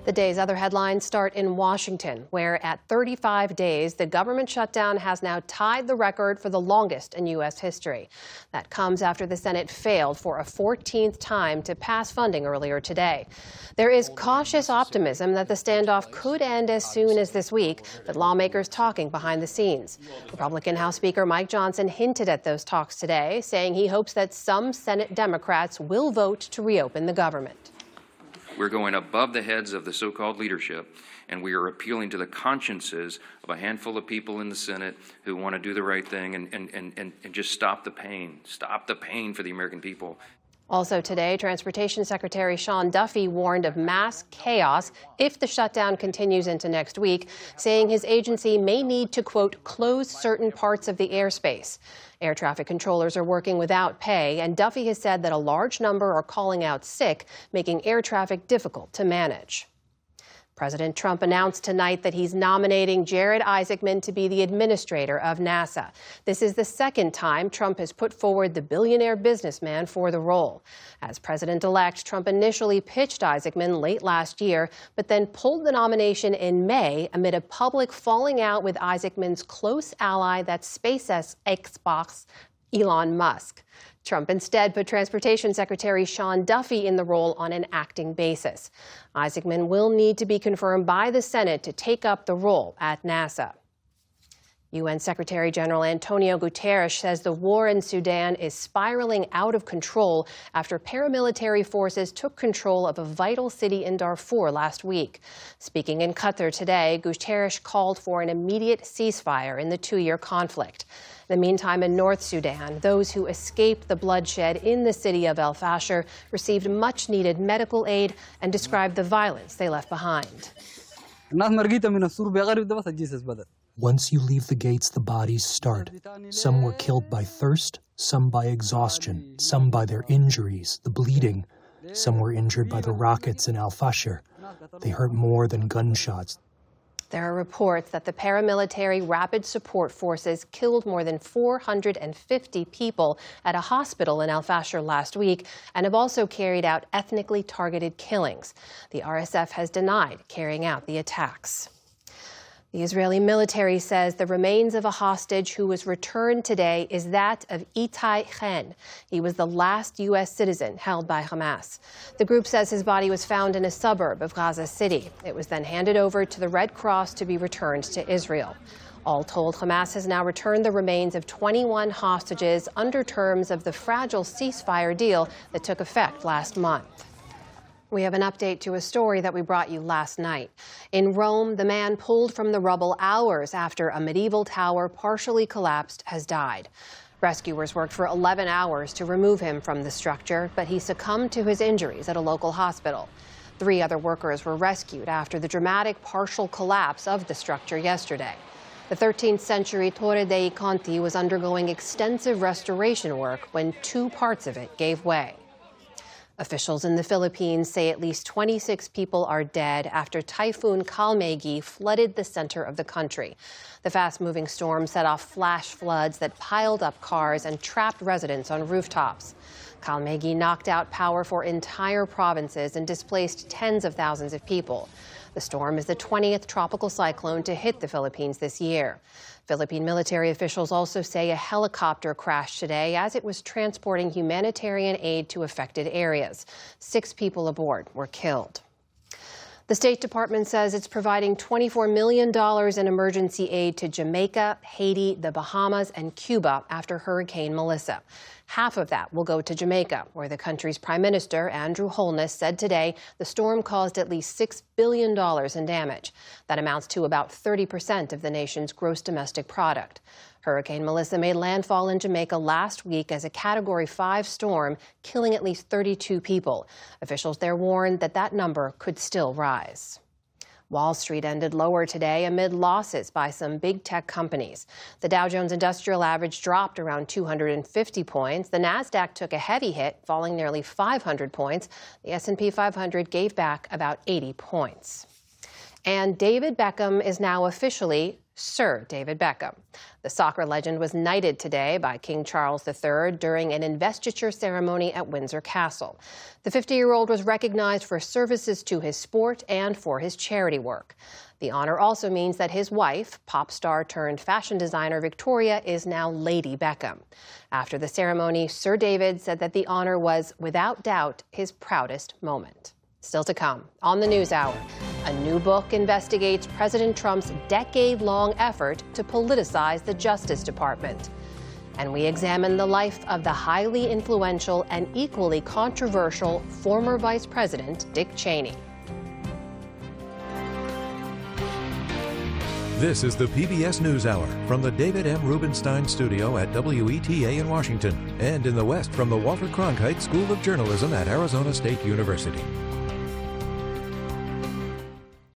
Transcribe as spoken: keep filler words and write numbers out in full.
The day's other headlines start in Washington, where at thirty-five days, the government shutdown has now tied the record for the longest in U S history. That comes after the Senate failed for a fourteenth time to pass funding earlier today. There is cautious optimism that the standoff could end as soon as this week, but lawmakers talking behind the scenes. Republican House Speaker Mike Johnson hinted at those talks today, saying he hopes that some Senate Democrats will vote to reopen the government. We're going above the heads of the so-called leadership, and we are appealing to the consciences of a handful of people in the Senate who want to do the right thing and, and, and, and just stop the pain, stop the pain for the American people. Also today, Transportation Secretary Sean Duffy warned of mass chaos if the shutdown continues into next week, saying his agency may need to, quote, close certain parts of the airspace. Air traffic controllers are working without pay, and Duffy has said that a large number are calling out sick, making air traffic difficult to manage. President Trump announced tonight that he's nominating Jared Isaacman to be the administrator of NASA. This is the second time Trump has put forward the billionaire businessman for the role. As president-elect, Trump initially pitched Isaacman late last year, but then pulled the nomination in May amid a public falling out with Isaacman's close ally, that's SpaceX boss Elon Musk. Trump instead put Transportation Secretary Sean Duffy in the role on an acting basis. Isaacman will need to be confirmed by the Senate to take up the role at NASA. U N Secretary General Antonio Guterres says the war in Sudan is spiraling out of control after paramilitary forces took control of a vital city in Darfur last week. Speaking in Qatar today, Guterres called for an immediate ceasefire in the two-year conflict. In the meantime, in North Sudan, those who escaped the bloodshed in the city of El Fasher received much-needed medical aid and described the violence they left behind. Once you leave the gates, the bodies start. Some were killed by thirst, some by exhaustion, some by their injuries, the bleeding. Some were injured by the rockets in Al Fasher. They hurt more than gunshots. There are reports that the paramilitary Rapid Support Forces killed more than four hundred fifty people at a hospital in Al Fasher last week and have also carried out ethnically targeted killings. The R S F has denied carrying out the attacks. The Israeli military says the remains of a hostage who was returned today is that of Itai Chen. He was the last U S citizen held by Hamas. The group says his body was found in a suburb of Gaza City. It was then handed over to the Red Cross to be returned to Israel. All told, Hamas has now returned the remains of twenty-one hostages under terms of the fragile ceasefire deal that took effect last month. We have an update to a story that we brought you last night. In Rome, the man pulled from the rubble hours after a medieval tower partially collapsed has died. Rescuers worked for eleven hours to remove him from the structure, but he succumbed to his injuries at a local hospital. Three other workers were rescued after the dramatic partial collapse of the structure yesterday. The thirteenth century Torre dei Conti was undergoing extensive restoration work when two parts of it gave way. Officials in the Philippines say at least twenty-six people are dead after Typhoon Kalmegi flooded the center of the country. The fast-moving storm set off flash floods that piled up cars and trapped residents on rooftops. Kalmegi knocked out power for entire provinces and displaced tens of thousands of people. The storm is the twentieth tropical cyclone to hit the Philippines this year. Philippine military officials also say a helicopter crashed today as it was transporting humanitarian aid to affected areas. Six people aboard were killed. The State Department says it's providing twenty-four million dollars in emergency aid to Jamaica, Haiti, the Bahamas, and Cuba after Hurricane Melissa. Half of that will go to Jamaica, where the country's Prime Minister, Andrew Holness, said today the storm caused at least six billion dollars in damage. That amounts to about thirty percent of the nation's gross domestic product. Hurricane Melissa made landfall in Jamaica last week as a Category five storm, killing at least thirty-two people. Officials there warned that that number could still rise. Wall Street ended lower today amid losses by some big tech companies. The Dow Jones Industrial Average dropped around two hundred fifty points. The Nasdaq took a heavy hit, falling nearly five hundred points. The S and P five hundred gave back about eighty points. And David Beckham is now officially Sir David Beckham. The soccer legend was knighted today by King Charles the Third during an investiture ceremony at Windsor Castle. The fifty-year-old was recognized for services to his sport and for his charity work. The honor also means that his wife, pop star turned fashion designer Victoria, is now Lady Beckham. After the ceremony, Sir David said that the honor was, without doubt, his proudest moment. Still to come on the NewsHour, a new book investigates President Trump's decade-long effort to politicize the Justice Department. And we examine the life of the highly influential and equally controversial former Vice President Dick Cheney. This is the P B S NewsHour from the David M. Rubenstein Studio at W E T A in Washington, and in the West from the Walter Cronkite School of Journalism at Arizona State University.